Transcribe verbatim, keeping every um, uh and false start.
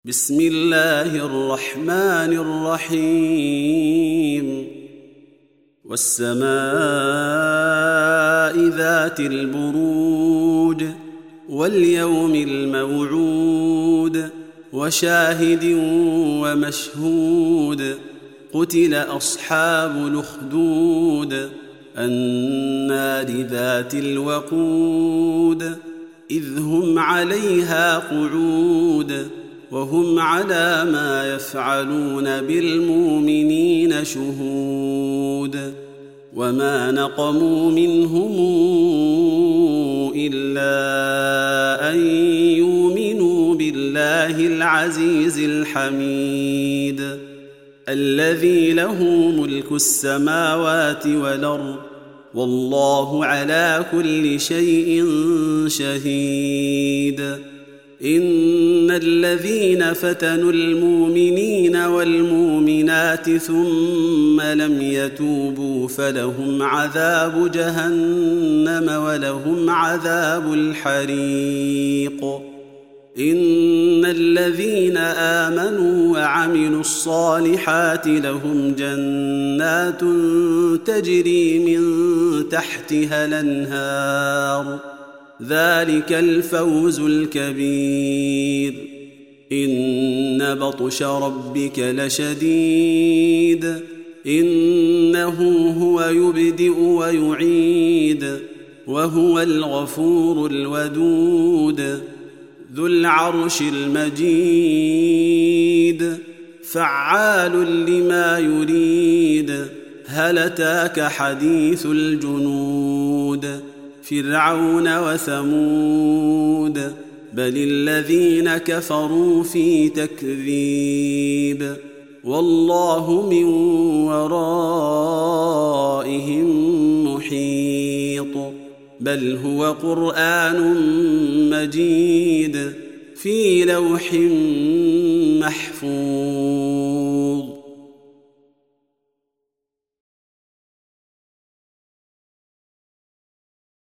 بسم الله الرحمن الرحيم والسماء ذات البروج واليوم الموعود وشاهد ومشهود قتل أصحاب الأخدود النار ذات الوقود إذ هم عليها قعود وهم على ما يفعلون بالمؤمنين شهود وما نقموا منهم إلا أن يؤمنوا بالله العزيز الحميد الذي له ملك السماوات والأرض والله على كل شيء شهيد إن الذين فتنوا المؤمنين والمؤمنات ثم لم يتوبوا فلهم عذاب جهنم ولهم عذاب الحريق إن الذين آمنوا وعملوا الصالحات لهم جنات تجري من تحتها الأنهار ذلك الفوز الكبير إن بطش ربك لشديد إنه هو يبدئ ويعيد وهو الغفور الودود ذو العرش المجيد فعال لما يريد هل أتاك حديث الجنود فرعون وثمود بل الذين كفروا في تكذيب والله من ورائهم محيط بل هو قرآن مجيد في لوح محفوظ.